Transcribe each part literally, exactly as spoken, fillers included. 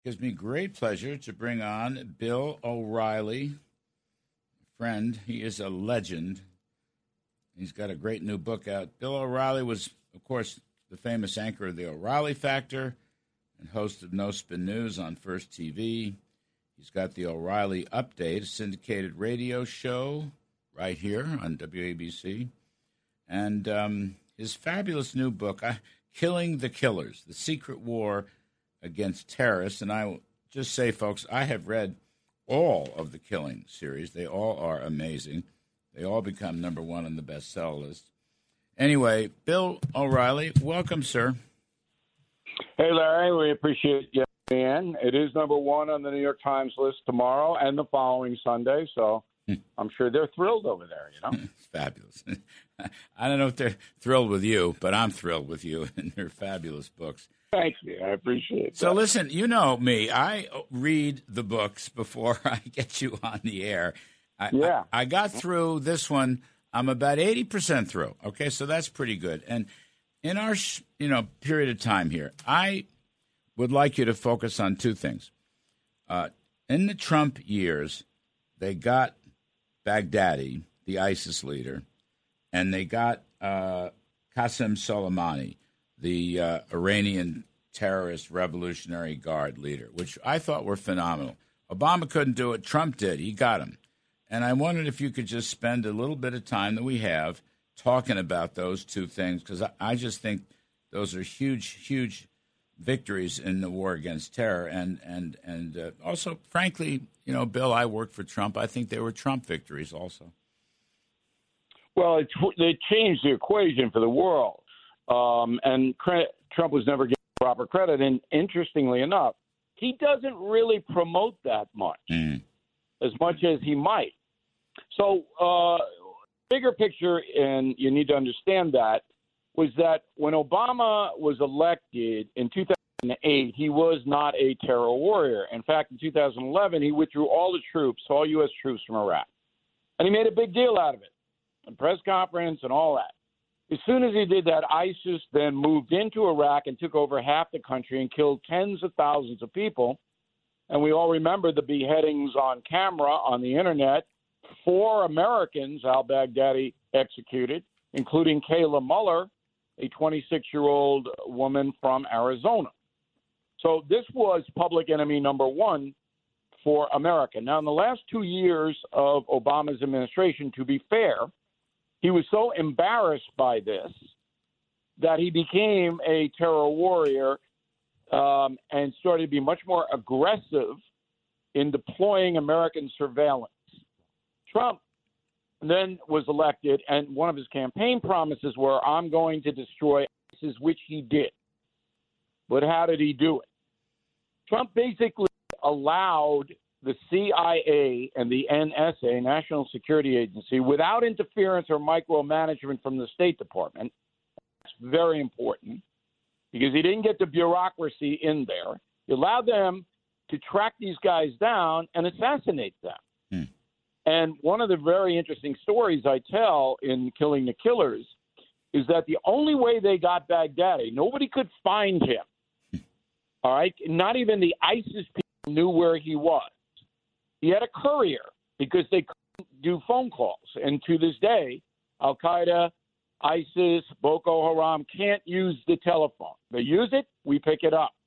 Gives me great pleasure to bring on Bill O'Reilly, friend. He is a legend. He's got a great new book out. Bill O'Reilly was, of course, the famous anchor of The O'Reilly Factor and host of No Spin News on First T V. He's got The O'Reilly Update, a syndicated radio show right here on W A B C. And um, his fabulous new book, uh, Killing the Killers, The Secret War Against Terrorists. And I will just say, folks, I have read all of the Killing series. They all are amazing. They all become number one on the bestseller list. Anyway, Bill O'Reilly, welcome, sir. Hey, Larry, we appreciate you, man. It is number one on the New York Times list tomorrow and the following Sunday, so I'm sure they're thrilled over there, you know? It's fabulous. I don't know if they're thrilled with you, but I'm thrilled with you, and they're fabulous books. Thank you. I appreciate it. So that. Listen, you know me. I read the books before I get you on the air. I, yeah. I, I got through this one. I'm about eighty percent through. Okay, so that's pretty good. And in our you know period of time here, I would like you to focus on two things. Uh, in the Trump years, they got Baghdadi, the ISIS leader, and they got uh, Qasem Soleimani, the uh, Iranian terrorist Revolutionary Guard leader, which I thought were phenomenal. Obama couldn't do it. Trump did. He got him. And I wondered if you could just spend a little bit of time that we have talking about those two things, because I, I just think those are huge, huge victories in the war against terror. And, and, and uh, also, frankly, you know, Bill, I worked for Trump. I think they were Trump victories also. Well, it, they changed the equation for the world. Um, and cre- Trump was never given proper credit. And interestingly enough, he doesn't really promote that much, mm. as much as he might. So, uh, bigger picture, and you need to understand that, was that when Obama was elected in two thousand eight, he was not a terror warrior. In fact, in two thousand eleven, he withdrew all the troops, all U S troops from Iraq. And he made a big deal out of it, a press conference and all that. As soon as he did that, ISIS then moved into Iraq and took over half the country and killed tens of thousands of people. And we all remember the beheadings on camera on the internet. Four Americans al-Baghdadi executed, including Kayla Mueller, a twenty-six-year-old woman from Arizona. So this was public enemy number one for America. Now, in the last two years of Obama's administration, to be fair, he was so embarrassed by this that he became a terror warrior um, and started to be much more aggressive in deploying American surveillance. Trump then was elected, and one of his campaign promises were, I'm going to destroy ISIS, which he did. But how did he do it? Trump basically allowed the C I A and the N S A, National Security Agency, without interference or micromanagement from the State Department. That's very important because he didn't get the bureaucracy in there. He allowed them to track these guys down and assassinate them. Hmm. And one of the very interesting stories I tell in Killing the Killers is that the only way they got Baghdadi, nobody could find him. Hmm. All right? Not even the ISIS people knew where he was. He had a courier because they couldn't do phone calls. And to this day, Al-Qaeda, ISIS, Boko Haram can't use the telephone. They use it, we pick it up.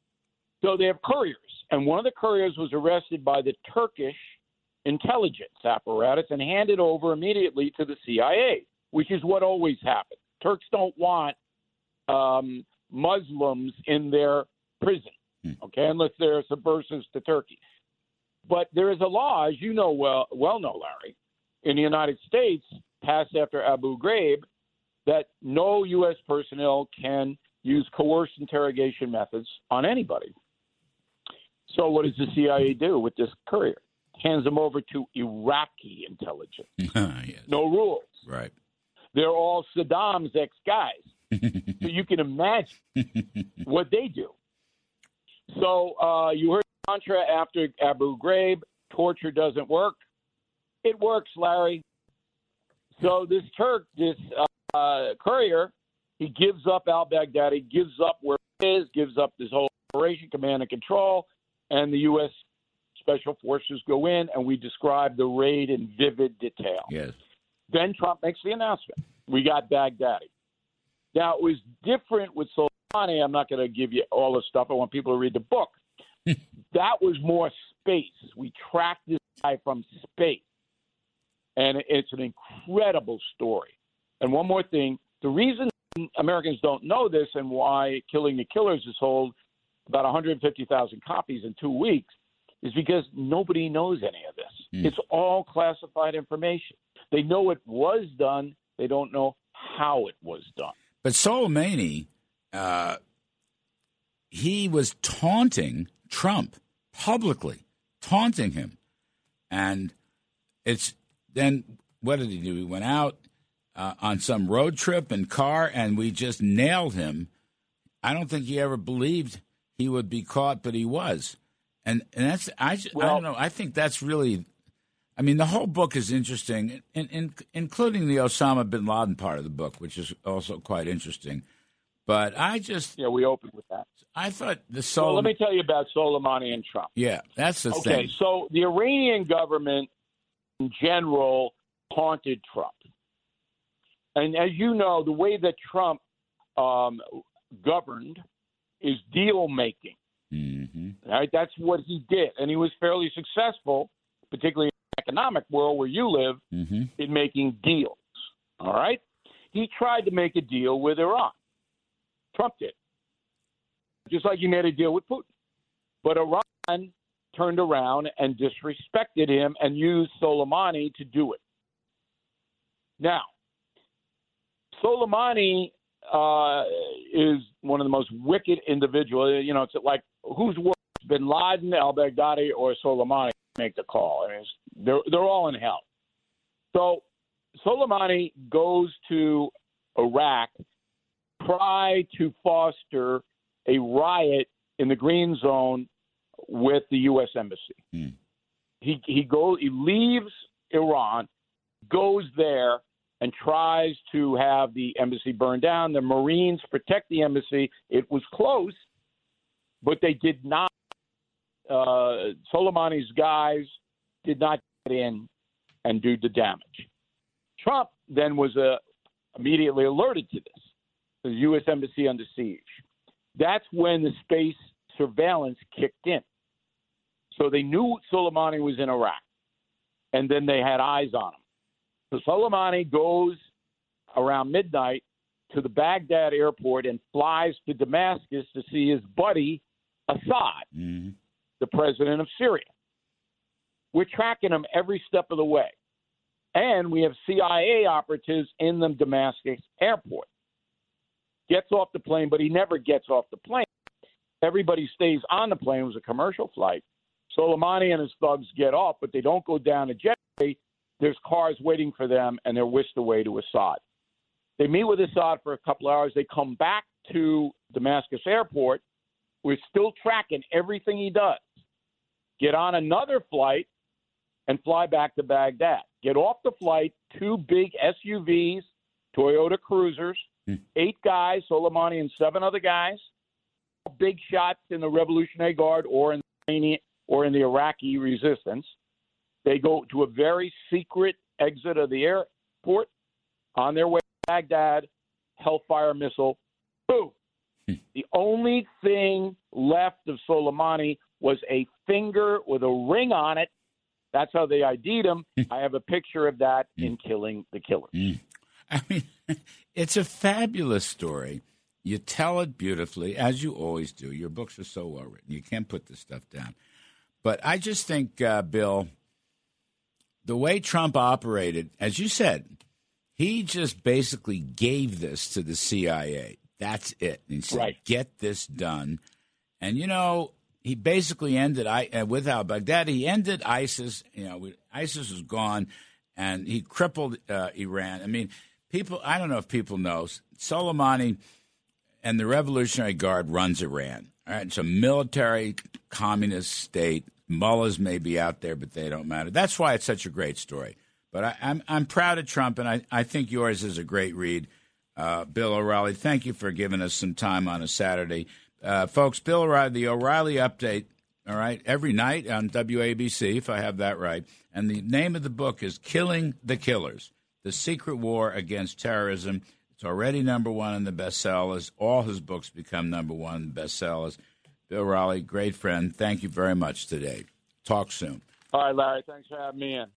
So they have couriers. And one of the couriers was arrested by the Turkish intelligence apparatus and handed over immediately to the C I A, which is what always happens. Turks don't want um, Muslims in their prison, okay, unless they're subversives to Turkey. But there is a law, as you know well, well know, Larry, in the United States, passed after Abu Ghraib, that no U S personnel can use coerced interrogation methods on anybody. So what does the C I A do with this courier? Hands them over to Iraqi intelligence. Yes. No rules. Right. They're all Saddam's ex-guys. So you can imagine what they do. So uh, you heard the mantra after Abu Ghraib, torture doesn't work. It works, Larry. So this Turk, this uh, courier, he gives up al-Baghdadi, gives up where he is, gives up this whole operation, command and control, and the U S Special Forces go in, and we describe the raid in vivid detail. Yes. Then Trump makes the announcement. We got Baghdadi. Now, it was different with Soleimani. I'm not going to give you all the stuff. I want people to read the book. That was more space. We tracked this guy from space. And it's an incredible story. And one more thing, the reason Americans don't know this and why Killing the Killers has sold about one hundred fifty thousand copies in two weeks is because nobody knows any of this. Mm. It's all classified information. They know it was done. They don't know how it was done. But Soleimani, uh, he was taunting Trump publicly, taunting him. And it's then, what did he do? He went out uh, on some road trip in car, and we just nailed him. I don't think he ever believed he would be caught, but he was. And and that's I, well, I don't know. I think that's really, I mean, the whole book is interesting, in, in, including the Osama bin Laden part of the book, which is also quite interesting. But I just yeah, we opened with that. I thought the Sol. Well, let me tell you about Soleimani and Trump. Yeah, that's the okay, thing. Okay, so the Iranian government in general taunted Trump, and as you know, the way that Trump um, governed is deal making. Mm-hmm. Right, that's what he did, and he was fairly successful, particularly in the economic world where you live, mm-hmm. in making deals. All right, he tried to make a deal with Iran. Trump did, just like he made a deal with Putin. But Iran turned around and disrespected him and used Soleimani to do it. Now, Soleimani uh, is one of the most wicked individuals. You know, it's like, who's worse, bin Laden, al-Baghdadi, or Soleimani? Make the call. I mean, they're, they're all in hell. So Soleimani goes to Iraq, try to foster a riot in the Green Zone with the U S Embassy. Mm. He he goes he leaves Iran, goes there, and tries to have the embassy burned down. The Marines protect the embassy. It was close, but they did not. Uh, Soleimani's guys did not get in and do the damage. Trump then was uh, immediately alerted to this. The U S Embassy under siege. That's when the space surveillance kicked in. So they knew Soleimani was in Iraq, and then they had eyes on him. So Soleimani goes around midnight to the Baghdad airport and flies to Damascus to see his buddy Assad, mm-hmm. the president of Syria. We're tracking him every step of the way. And we have C I A operatives in the Damascus airport. Gets off the plane, but he never gets off the plane. Everybody stays on the plane. It was a commercial flight. Soleimani and his thugs get off, but they don't go down to Jeddah. There's cars waiting for them, and they're whisked away to Assad. They meet with Assad for a couple hours. They come back to Damascus airport. We're still tracking everything he does. Get on another flight and fly back to Baghdad. Get off the flight, two big S U Vs, Toyota Cruisers, hmm. eight guys, Soleimani and seven other guys, big shots in the Revolutionary Guard or in the or in the Iraqi resistance. They go to a very secret exit of the airport. On their way to Baghdad, Hellfire missile, boom. Hmm. The only thing left of Soleimani was a finger with a ring on it. That's how they I D'd him. Hmm. I have a picture of that hmm. in Killing the Killers. Hmm. I mean, it's a fabulous story. You tell it beautifully, as you always do. Your books are so well written. You can't put this stuff down. But I just think, uh, Bill, the way Trump operated, as you said, he just basically gave this to the C I A. That's it. And he said, right. Get this done. And, you know, he basically ended, uh, with al-Baghdadi, he ended ISIS. You know, ISIS was gone, and he crippled uh, Iran. I mean, people, I don't know if people know, Soleimani and the Revolutionary Guard runs Iran. All right, it's a military communist state. Mullahs may be out there, but they don't matter. That's why it's such a great story. But I, I'm I'm proud of Trump, and I, I think yours is a great read. Uh, Bill O'Reilly, thank you for giving us some time on a Saturday. Uh, folks, Bill O'Reilly, the O'Reilly Update all right, every night on W A B C, if I have that right. And the name of the book is Killing the Killers, The Secret War Against Terrorism. It's already number one in the bestsellers. All his books become number one in the bestsellers. Bill Riley, great friend. Thank you very much today. Talk soon. All right, Larry. Thanks for having me in.